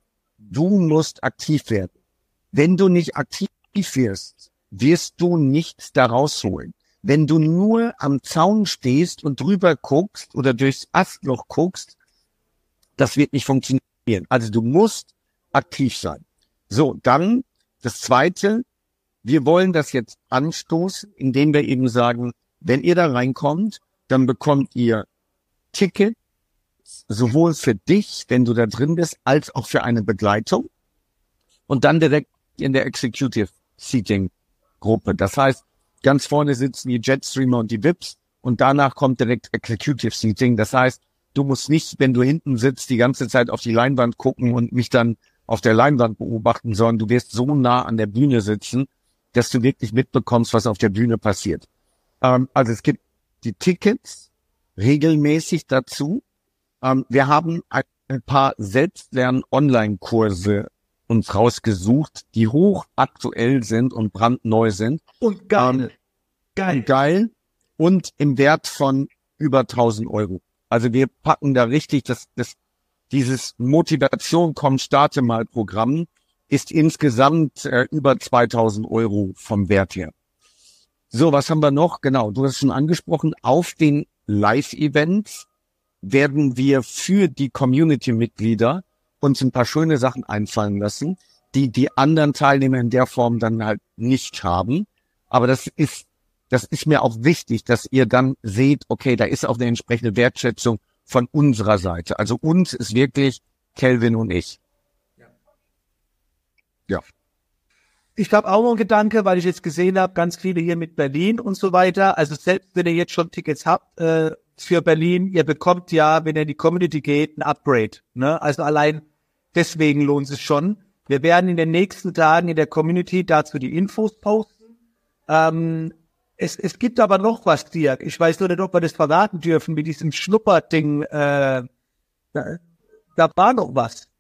du musst aktiv werden. Wenn du nicht aktiv wirst, wirst du nichts da rausholen. Wenn du nur am Zaun stehst und drüber guckst oder durchs Astloch guckst, das wird nicht funktionieren. Also du musst aktiv sein. So, dann das Zweite, wir wollen das jetzt anstoßen, indem wir eben sagen, wenn ihr da reinkommt, dann bekommt ihr Tickets, sowohl für dich, wenn du da drin bist, als auch für eine Begleitung und dann direkt in der Executive Seating Gruppe. Das heißt, ganz vorne sitzen die Jetstreamer und die VIPs und danach kommt direkt Executive Seating. Das heißt, du musst nicht, wenn du hinten sitzt, die ganze Zeit auf die Leinwand gucken und mich dann auf der Leinwand beobachten, sondern du wirst so nah an der Bühne sitzen, dass du wirklich mitbekommst, was auf der Bühne passiert. Also es gibt die Tickets regelmäßig dazu. Wir haben ein paar Selbstlern-Online-Kurse uns rausgesucht, die hochaktuell sind und brandneu sind. Und geil. Geil. Und im Wert von über 1.000 Euro. Also wir packen da richtig dieses Motivation, komm, starte mal Programm ist insgesamt über 2.000 Euro vom Wert her. So, was haben wir noch? Genau, du hast schon angesprochen, auf den Live-Events werden wir für die Community-Mitglieder uns ein paar schöne Sachen einfallen lassen, die die anderen Teilnehmer in der Form dann halt nicht haben. Aber das ist mir auch wichtig, dass ihr dann seht, okay, da ist auch eine entsprechende Wertschätzung von unserer Seite. Also uns ist wirklich Kelvin und ich. Ja. Ich habe auch noch einen Gedanke, weil ich jetzt gesehen habe, ganz viele hier mit Berlin und so weiter. Also selbst wenn ihr jetzt schon Tickets habt für Berlin, ihr bekommt ja, wenn ihr in die Community geht, ein Upgrade. Ne? Also allein deswegen lohnt es schon. Wir werden in den nächsten Tagen in der Community dazu die Infos posten. Es gibt aber noch was, Dirk. Ich weiß nur nicht, ob wir das verraten dürfen mit diesem Schnupperding. Da war noch was.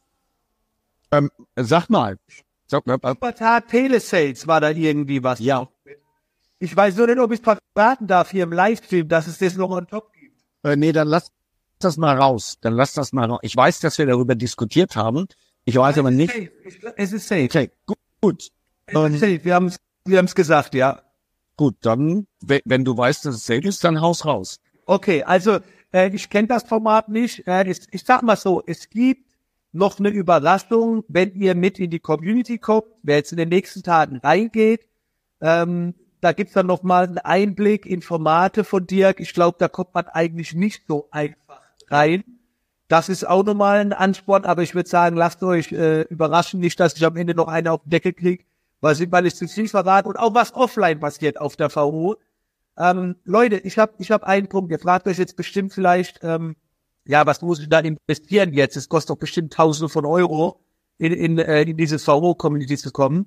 Sag mal. Schnuppertag Telesales war da irgendwie was. Ja. Ich weiß nur nicht, ob ich es verraten darf hier im Livestream, dass es das noch on top gibt. Nee, dann lass das mal raus. Ich weiß, dass wir darüber diskutiert haben. Ich weiß aber nicht. Es ist safe. Okay, gut. Es ist safe. Wir haben es gesagt, ja. Gut, dann, wenn du weißt, dass es safe ist, dann haus raus. Okay, also ich kenne das Format nicht. Ich sag mal so, es gibt noch eine Überraschung, wenn ihr mit in die Community kommt, wer jetzt in den nächsten Tagen reingeht. Da gibt's dann noch mal einen Einblick in Formate von Dirk. Ich glaube, da kommt man eigentlich nicht so einfach rein. Das ist auch nochmal ein Ansporn, aber ich würde sagen, lasst euch überraschen, nicht, dass ich am Ende noch eine auf den Deckel kriege, weil ich zu viel verrate und auch was offline passiert auf der VO. Leute, ich hab einen Punkt. Ihr fragt euch jetzt bestimmt vielleicht, was muss ich da investieren jetzt? Es kostet doch bestimmt Tausende von Euro, in diese VO-Community zu kommen.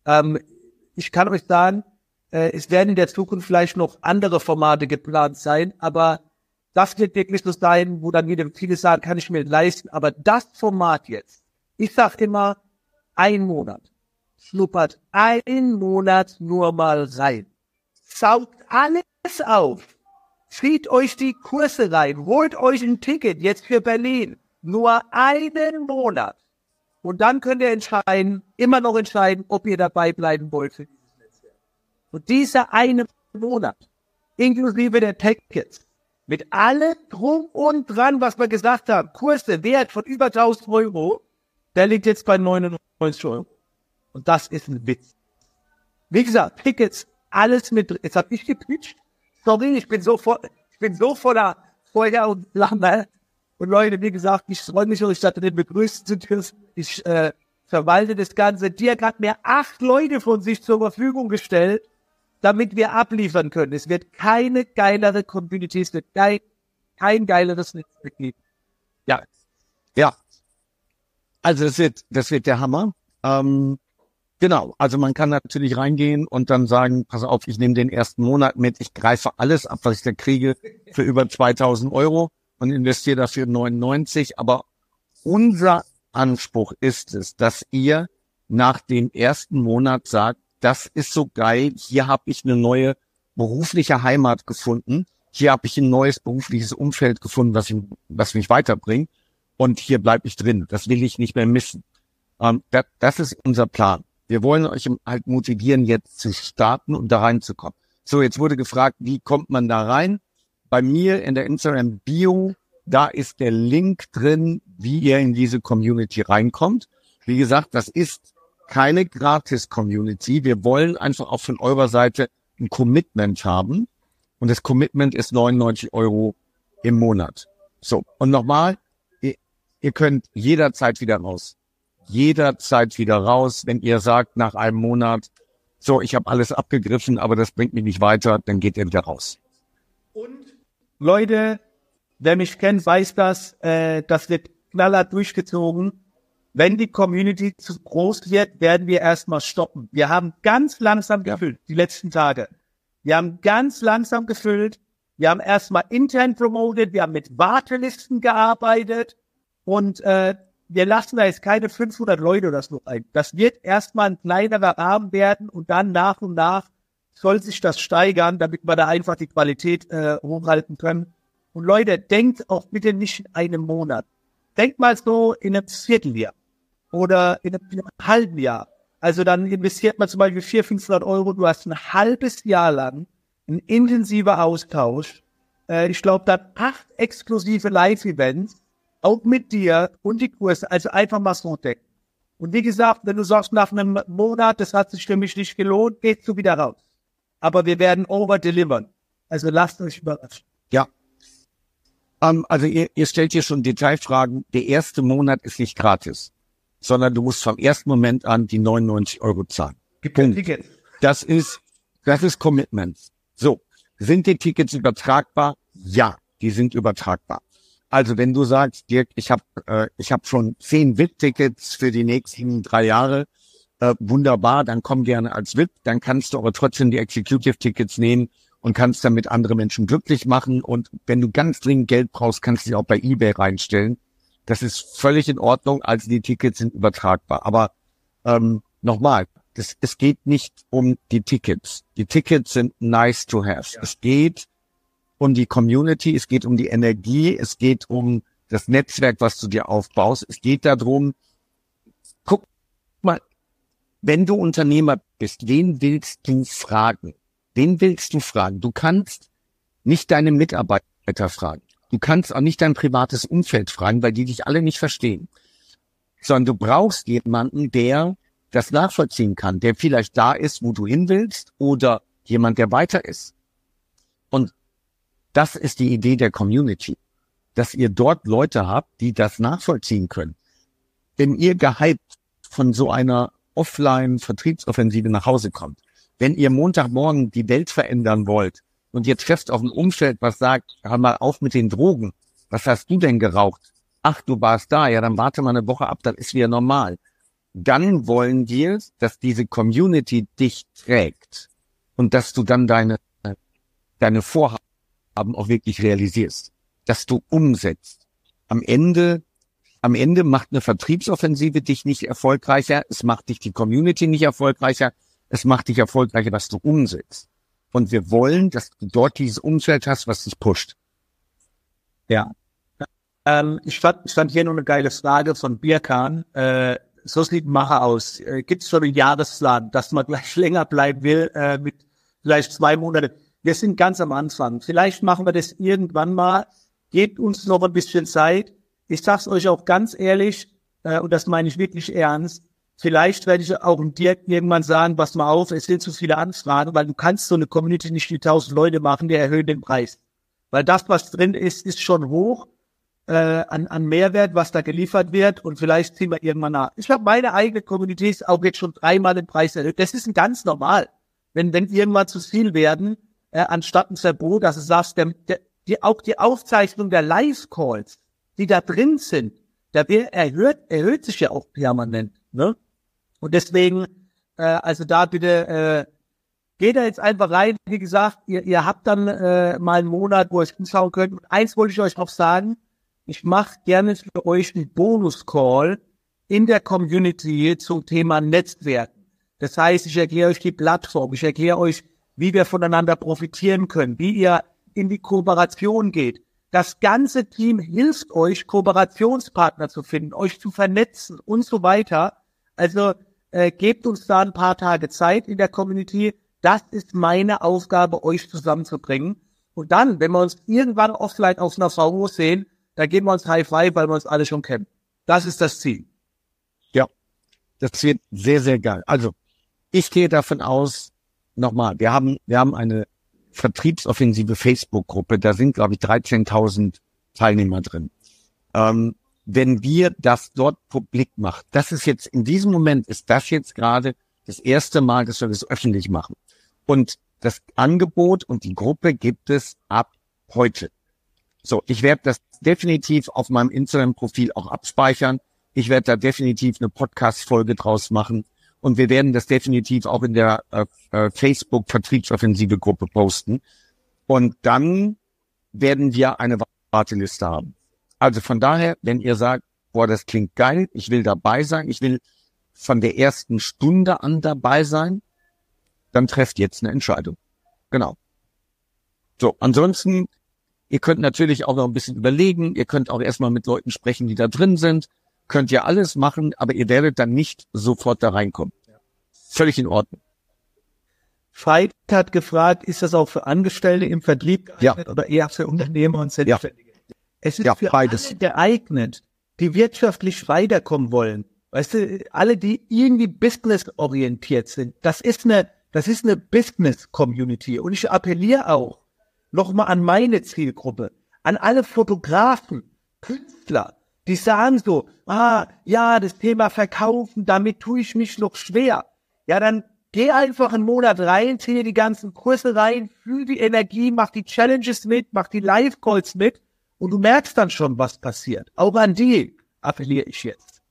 Ich kann euch sagen, es werden in der Zukunft vielleicht noch andere Formate geplant sein, aber das wird wirklich so sein, wo dann wieder viele sagen, kann ich mir leisten. Aber das Format jetzt, ich sag immer, 1 Monat. Schnuppert 1 Monat nur mal rein. Saugt alles auf. Zieht euch die Kurse rein. Holt euch ein Ticket jetzt für Berlin. Nur 1 Monat. Und dann könnt ihr immer noch entscheiden, ob ihr dabei bleiben wollt für dieses Netzwerk. Und dieser 1 Monat, inklusive der Tickets, mit allem drum und dran, was wir gesagt haben, Kurse, Wert von über 1000 Euro, der liegt jetzt bei 99 Euro. Und das ist ein Witz. Wie gesagt, Tickets, alles mit drin. Jetzt habe ich gepitcht. Sorry, ich bin so voller Feuer und Flamme. Und Leute, wie gesagt, ich freue mich, euch da drin begrüßen zu dürfen. Ich verwalte das Ganze. Dirk hat mir 8 Leute von sich zur Verfügung gestellt, damit wir abliefern können. Es wird keine geilere Community, es wird kein geileres Netzwerk geben. Ja. Also das wird der Hammer. Genau, also man kann natürlich reingehen und dann sagen, pass auf, ich nehme den ersten Monat mit, ich greife alles ab, was ich da kriege, für über 2000 Euro und investiere dafür 99. Aber unser Anspruch ist es, dass ihr nach dem ersten Monat sagt, das ist so geil, hier habe ich eine neue berufliche Heimat gefunden, hier habe ich ein neues berufliches Umfeld gefunden, was mich weiterbringt und hier bleibe ich drin. Das will ich nicht mehr missen. Das ist unser Plan. Wir wollen euch halt motivieren, jetzt zu starten und da reinzukommen. So, jetzt wurde gefragt, wie kommt man da rein? Bei mir in der Instagram-Bio, da ist der Link drin, wie ihr in diese Community reinkommt. Wie gesagt, das ist keine Gratis-Community. Wir wollen einfach auch von eurer Seite ein Commitment haben. Und das Commitment ist 99 Euro im Monat. So, und nochmal, ihr könnt jederzeit wieder raus. Wenn ihr sagt, nach einem Monat, so, ich habe alles abgegriffen, aber das bringt mich nicht weiter, dann geht ihr wieder raus. Und Leute, wer mich kennt, weiß das wird knallhart durchgezogen. Wenn die Community zu groß wird, werden wir erstmal stoppen. Wir haben ganz langsam gefüllt, die letzten Tage. Wir haben ganz langsam gefüllt. Wir haben erstmal intern promoted, wir haben mit Wartelisten gearbeitet und wir lassen da jetzt keine 500 Leute oder so ein. Das wird erstmal ein kleinerer Rahmen werden und dann nach und nach soll sich das steigern, damit wir da einfach die Qualität hochhalten können. Und Leute, denkt auch bitte nicht in einem Monat. Denkt mal so in einem Vierteljahr oder in einem halben Jahr. Also dann investiert man zum Beispiel 400, 500 Euro. Du hast ein halbes Jahr lang ein intensiver Austausch. Ich glaube, dann 8 exklusive Live-Events, auch mit dir und die Kurse. Also einfach mal so entdecken. Und wie gesagt, wenn du sagst, nach einem Monat, das hat sich für mich nicht gelohnt, gehst du wieder raus. Aber wir werden over-delivern. Also lasst euch überraschen. Ja. Also ihr stellt hier schon Detailfragen. Der erste Monat ist nicht gratis, sondern du musst vom ersten Moment an die 99 Euro zahlen. Tickets. Das ist Commitment. So, sind die Tickets übertragbar? Ja, die sind übertragbar. Also wenn du sagst, Dirk, ich hab schon 10 VIP-Tickets für die nächsten 3 Jahre, wunderbar, dann komm gerne als VIP, dann kannst du aber trotzdem die Executive-Tickets nehmen und kannst damit andere Menschen glücklich machen. Und wenn du ganz dringend Geld brauchst, kannst du sie auch bei eBay reinstellen. Das ist völlig in Ordnung, also die Tickets sind übertragbar. Aber nochmal, es geht nicht um die Tickets. Die Tickets sind nice to have. Ja. Es geht um die Community, es geht um die Energie, es geht um das Netzwerk, was du dir aufbaust. Es geht darum, guck mal, wenn du Unternehmer bist, wen willst du fragen? Wen willst du fragen? Du kannst nicht deine Mitarbeiter fragen. Du kannst auch nicht dein privates Umfeld fragen, weil die dich alle nicht verstehen. Sondern du brauchst jemanden, der das nachvollziehen kann, der vielleicht da ist, wo du hin willst, oder jemand, der weiter ist. Und das ist die Idee der Community, dass ihr dort Leute habt, die das nachvollziehen können. Wenn ihr gehypt von so einer Offline-Vertriebsoffensive nach Hause kommt, wenn ihr Montagmorgen die Welt verändern wollt und ihr trefft auf ein Umfeld, was sagt, hör mal auf mit den Drogen, was hast du denn geraucht? Ach, du warst da, ja, dann warte mal eine Woche ab, dann ist wieder normal. Dann wollen wir, dass diese Community dich trägt und dass du dann deine Vorhaben auch wirklich realisierst, dass du umsetzt. Am Ende macht eine Vertriebsoffensive dich nicht erfolgreicher, es macht dich die Community nicht erfolgreicher, es macht dich erfolgreicher, was du umsetzt. Und wir wollen, dass du dort dieses Umfeld hast, was dich pusht. Ja. Ich fand hier noch eine geile Frage von Birkan. So sieht ein Macher aus. Gibt es schon einen Jahresplan, dass man gleich länger bleiben will, mit vielleicht 2 Monaten? Wir sind ganz am Anfang. Vielleicht machen wir das irgendwann mal. Gebt uns noch ein bisschen Zeit. Ich sag's euch auch ganz ehrlich, und das meine ich wirklich ernst, vielleicht werde ich auch dem Dirk irgendwann sagen, pass mal auf, es sind zu viele Anfragen, weil du kannst so eine Community nicht mit 1000 Leute machen, die erhöhen den Preis. Weil das, was drin ist, ist schon hoch an Mehrwert, was da geliefert wird, und vielleicht ziehen wir irgendwann nach. Ich habe meine eigene Community ist auch jetzt schon 3-mal den Preis erhöht. Das ist ganz normal. Wenn irgendwann zu viel werden, anstatt ein Verbot, dass du sagst, auch die Aufzeichnung der Live-Calls, die da drin sind, erhöht sich ja auch permanent, ne? Und deswegen, also da bitte, geht da jetzt einfach rein. Wie gesagt, ihr habt dann mal einen Monat, wo ihr euch umschauen könnt. Und eins wollte ich euch noch sagen, ich mache gerne für euch einen Bonus-Call in der Community zum Thema Netzwerken. Das heißt, ich erkläre euch die Plattform, ich erkläre euch, wie wir voneinander profitieren können, wie ihr in die Kooperation geht. Das ganze Team hilft euch, Kooperationspartner zu finden, euch zu vernetzen und so weiter. Also gebt uns da ein paar Tage Zeit in der Community. Das ist meine Aufgabe, euch zusammenzubringen. Und dann, wenn wir uns irgendwann offline auf einer VO sehen, da geben wir uns High Five, weil wir uns alle schon kennen. Das ist das Ziel. Ja, das wird sehr, sehr geil. Also, ich gehe davon aus, nochmal, wir haben eine vertriebsoffensive Facebook-Gruppe, da sind, glaube ich, 13.000 Teilnehmer drin. Wenn wir das dort publik machen, das ist jetzt, in diesem Moment ist das jetzt gerade das erste Mal, dass wir das öffentlich machen. Und das Angebot und die Gruppe gibt es ab heute. So, ich werde das definitiv auf meinem Instagram-Profil auch abspeichern. Ich werde da definitiv eine Podcast-Folge draus machen. Und wir werden das definitiv auch in der Facebook-Vertriebsoffensive-Gruppe posten. Und dann werden wir eine Warteliste haben. Also von daher, wenn ihr sagt, boah, das klingt geil, ich will dabei sein, ich will von der ersten Stunde an dabei sein, dann trefft jetzt eine Entscheidung. Genau. So, ansonsten, ihr könnt natürlich auch noch ein bisschen überlegen, ihr könnt auch erstmal mit Leuten sprechen, die da drin sind, könnt ihr alles machen, aber ihr werdet dann nicht sofort da reinkommen. völlig in Ordnung. Veit hat gefragt, ist das auch für Angestellte im Vertrieb geeignet oder eher für Unternehmer und Selbstständige? Ja. Es ist für beides alle geeignet, die wirtschaftlich weiterkommen wollen. Weißt du, alle, die irgendwie businessorientiert sind, das ist eine Business-Community. Und ich appelliere auch nochmal an meine Zielgruppe, an alle Fotografen, Künstler, die sagen so, ja, das Thema Verkaufen, damit tue ich mich noch schwer. Ja, dann geh einfach einen Monat rein, zieh dir die ganzen Kurse rein, fühl die Energie, mach die Challenges mit, mach die Live-Calls mit und du merkst dann schon, was passiert. Auch an die appelliere ich jetzt.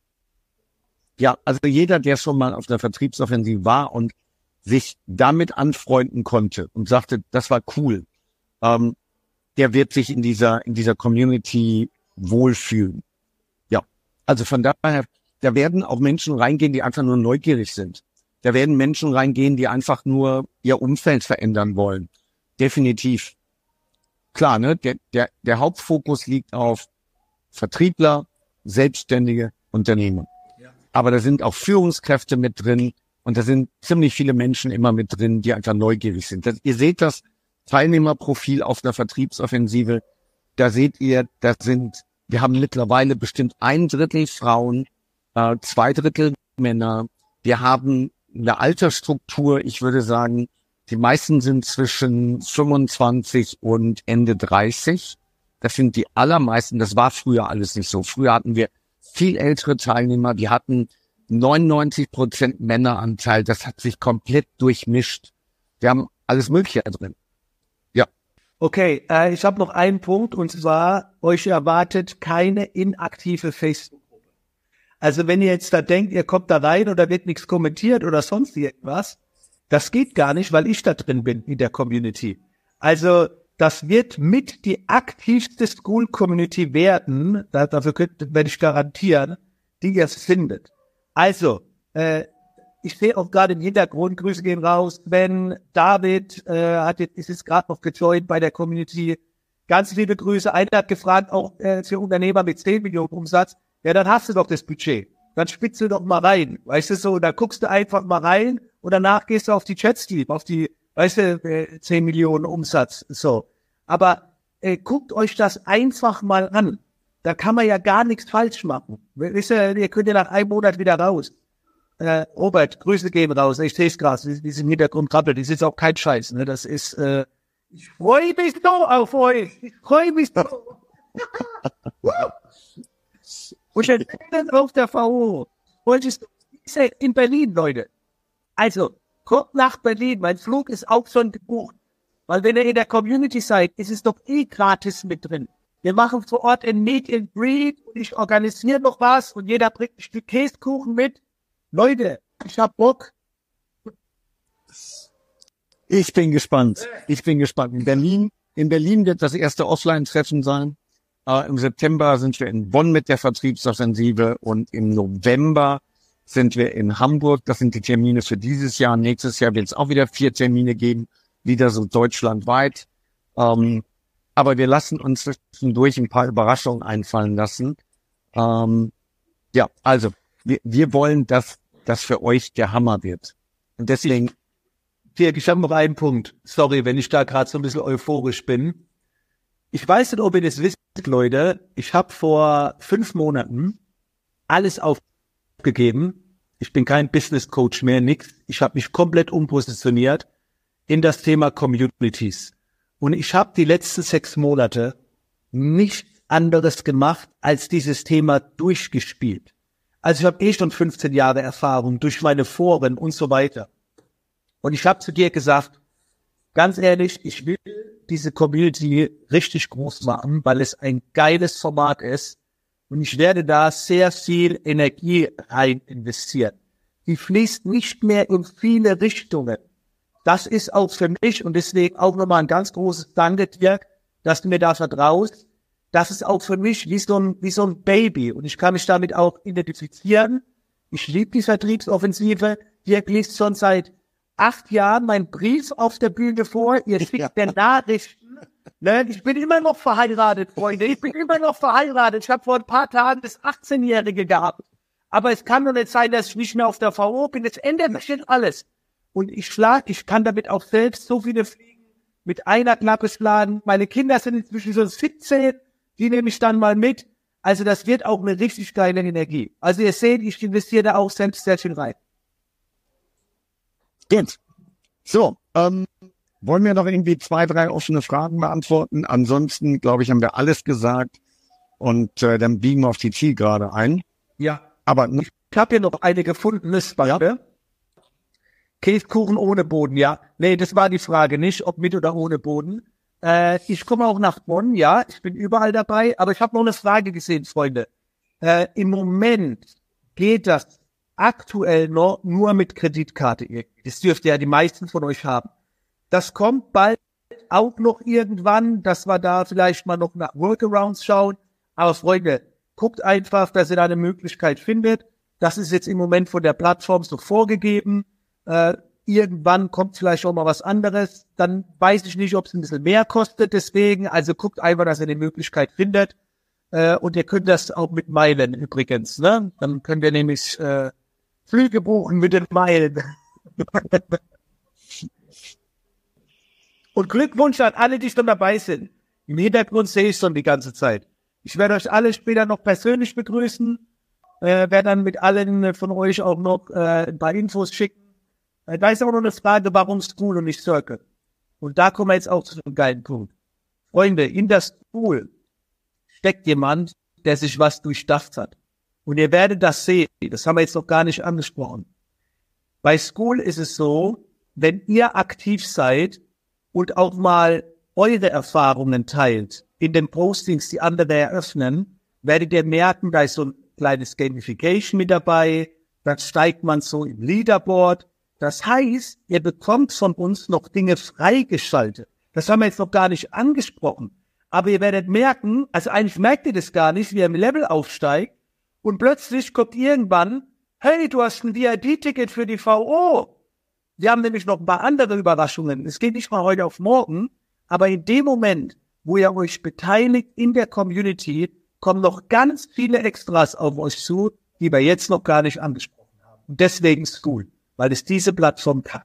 Ja, also jeder, der schon mal auf der Vertriebsoffensive war und sich damit anfreunden konnte und sagte, das war cool, der wird sich in dieser Community wohlfühlen. Ja, also von daher, da werden auch Menschen reingehen, die einfach nur neugierig sind. Da werden Menschen reingehen, die einfach nur ihr Umfeld verändern wollen. Definitiv. Klar, ne? Der Hauptfokus liegt auf Vertriebler, Selbstständige, Unternehmer. Ja. Aber da sind auch Führungskräfte mit drin und da sind ziemlich viele Menschen immer mit drin, die einfach neugierig sind. Ihr seht das Teilnehmerprofil auf einer Vertriebsoffensive. Da seht ihr, wir haben mittlerweile bestimmt 1/3 Frauen, 2/3 Männer. Wir haben eine Altersstruktur, ich würde sagen, die meisten sind zwischen 25 und Ende 30. Das sind die allermeisten. Das war früher alles nicht so. Früher hatten wir viel ältere Teilnehmer. Die hatten 99% Männeranteil. Das hat sich komplett durchmischt. Wir haben alles Mögliche drin. Ja. Okay, ich habe noch einen Punkt und zwar, euch erwartet keine inaktive Facebook. Also wenn ihr jetzt da denkt, ihr kommt da rein oder wird nichts kommentiert oder sonst irgendwas, das geht gar nicht, weil ich da drin bin in der Community. Also das wird mit die aktivste School-Community werden, dafür werde ich garantieren, die ihr findet. Also, ich sehe auch gerade im Hintergrund, Grüße gehen raus, wenn David ist jetzt gerade noch gejoint bei der Community. Ganz liebe Grüße. Einer hat gefragt, auch für Unternehmer mit 10 Millionen Umsatz, ja, dann hast du doch das Budget. Dann spitze doch mal rein. Weißt du so, dann guckst du einfach mal rein und danach gehst du auf die Chatstream, auf die, weißt du, 10 Millionen Umsatz. So. Aber guckt euch das einfach mal an. Da kann man ja gar nichts falsch machen. Wisst ihr könnt ja nach einem Monat wieder raus. Robert, Grüße gehen raus. Ich sehe es gerade, die sind im Hintergrund krabbelt. Das ist auch kein Scheiß. Ne? Das ist, ich freue mich so auf euch. Ich freue mich so. Und dann auf der VO. In Berlin, Leute. Also, kommt nach Berlin. Mein Flug ist auch schon gebucht. Weil wenn ihr in der Community seid, ist es doch gratis mit drin. Wir machen vor Ort ein Meet and Greet und ich organisiere noch was und jeder bringt ein Stück Käsekuchen mit. Leute, ich hab Bock. Ich bin gespannt. In Berlin wird das erste Offline-Treffen sein. Im September sind wir in Bonn mit der Vertriebsoffensive und im November sind wir in Hamburg. Das sind die Termine für dieses Jahr. Nächstes Jahr wird es auch wieder 4 Termine geben, wieder so deutschlandweit. Aber wir lassen uns zwischendurch ein paar Überraschungen einfallen lassen. Ja, also wir wollen, dass das für euch der Hammer wird. Und deswegen... Dirk, ich habe noch einen Punkt. Sorry, wenn ich da gerade so ein bisschen euphorisch bin. Ich weiß nicht, ob ihr das wisst, Leute. Ich habe vor 5 Monaten alles aufgegeben. Ich bin kein Business Coach mehr, nix. Ich habe mich komplett umpositioniert in das Thema Communities. Und ich habe die letzten 6 Monate nichts anderes gemacht, als dieses Thema durchgespielt. Also ich habe schon 15 Jahre Erfahrung durch meine Foren und so weiter. Und ich habe zu dir gesagt, ganz ehrlich, ich will diese Community richtig groß machen, weil es ein geiles Format ist. Und ich werde da sehr viel Energie rein investieren. Die fließt nicht mehr in viele Richtungen. Das ist auch für mich und deswegen auch nochmal ein ganz großes Danke, Dirk, dass du mir da vertraust. Das ist auch für mich wie so ein Baby und ich kann mich damit auch identifizieren. Ich liebe die Vertriebsoffensive. Dirk liest schon seit 8 Jahren meinen Brief auf der Bühne vor. Ihr schickt mir Nachrichten. Ne? Ich bin immer noch verheiratet, Freunde. Ich bin immer noch verheiratet. Ich habe vor ein paar Tagen das 18-Jährige gehabt. Aber es kann doch nicht sein, dass ich nicht mehr auf der VO bin. Jetzt ändert sich jetzt alles. Und ich kann damit auch selbst so viele Fliegen mit einer Klappe schlagen. Meine Kinder sind inzwischen schon 17, die nehme ich dann mal mit. Also das wird auch eine richtig geile Energie. Also ihr seht, ich investiere da auch selbst sehr schön rein. Gut. So, wollen wir noch irgendwie 2, 3 offene Fragen beantworten? Ansonsten, glaube ich, haben wir alles gesagt. Und dann biegen wir auf die Zielgerade ein. Ja. Aber ich habe hier noch eine gefunden, eine spannende. Ja. Käsekuchen ohne Boden, ja. Nee, das war die Frage nicht, ob mit oder ohne Boden. Ich komme auch nach Bonn, ja. Ich bin überall dabei. Aber ich habe noch eine Frage gesehen, Freunde. Im Moment geht das aktuell noch nur mit Kreditkarte irgendwie. Das dürfte ja die meisten von euch haben. Das kommt bald auch noch irgendwann, dass wir da vielleicht mal noch nach Workarounds schauen. Aber Freunde, guckt einfach, dass ihr da eine Möglichkeit findet. Das ist jetzt im Moment von der Plattform so vorgegeben. Irgendwann kommt vielleicht auch mal was anderes. Dann weiß ich nicht, ob es ein bisschen mehr kostet. Deswegen, also guckt einfach, dass ihr eine Möglichkeit findet. Und ihr könnt das auch mit Meilen übrigens. Ne? Dann könnt ihr nämlich Flüge buchen mit den Meilen. Und Glückwunsch an alle, die schon dabei sind. Im Hintergrund sehe ich schon die ganze Zeit. Ich werde euch alle später noch persönlich begrüßen. Werde dann mit allen von euch auch noch ein paar Infos schicken. Da ist auch noch eine Frage, warum School und nicht Circle? Und da kommen wir jetzt auch zu einem geilen Punkt. Freunde, in der School steckt jemand, der sich was durchdacht hat. Und ihr werdet das sehen. Das haben wir jetzt noch gar nicht angesprochen. Bei School ist es so, wenn ihr aktiv seid und auch mal eure Erfahrungen teilt in den Postings, die andere eröffnen, werdet ihr merken, da ist so ein kleines Gamification mit dabei, dann steigt man so im Leaderboard. Das heißt, ihr bekommt von uns noch Dinge freigeschaltet. Das haben wir jetzt noch gar nicht angesprochen. Aber ihr werdet merken, also eigentlich merkt ihr das gar nicht, wie ihr im Level aufsteigt und plötzlich kommt irgendwann, hey, du hast ein VIP-Ticket für die VO. Wir haben nämlich noch ein paar andere Überraschungen. Es geht nicht mal heute auf morgen, aber in dem Moment, wo ihr euch beteiligt in der Community, kommen noch ganz viele Extras auf euch zu, die wir jetzt noch gar nicht angesprochen haben. Und deswegen School, weil es diese Plattform kann.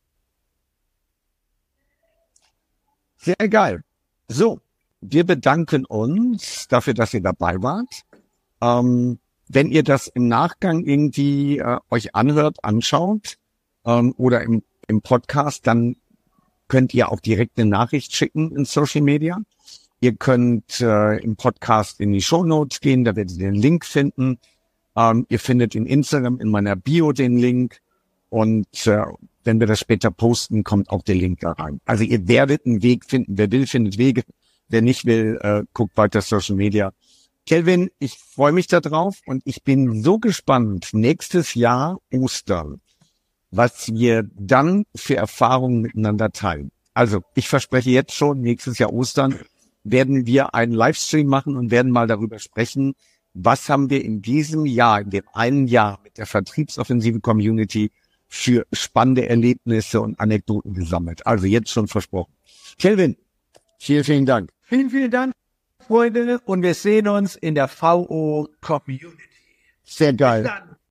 Sehr geil. So, wir bedanken uns dafür, dass ihr dabei wart. Wenn ihr das im Nachgang irgendwie euch anhört, anschaut oder im Podcast, dann könnt ihr auch direkt eine Nachricht schicken in Social Media. Ihr könnt im Podcast in die Shownotes gehen, da werdet ihr den Link finden. Ihr findet in Instagram in meiner Bio den Link. Und wenn wir das später posten, kommt auch der Link da rein. Also ihr werdet einen Weg finden. Wer will, findet Wege. Wer nicht will, guckt weiter Social Media. Kelvin, ich freue mich da drauf und ich bin so gespannt, nächstes Jahr Ostern, was wir dann für Erfahrungen miteinander teilen. Also ich verspreche jetzt schon, nächstes Jahr Ostern werden wir einen Livestream machen und werden mal darüber sprechen, was haben wir in diesem Jahr, in dem einen Jahr mit der Vertriebsoffensive Community für spannende Erlebnisse und Anekdoten gesammelt. Also jetzt schon versprochen. Kelvin, vielen, vielen Dank. Vielen, vielen Dank, Freunde. Und wir sehen uns in der VO Community. Sehr geil.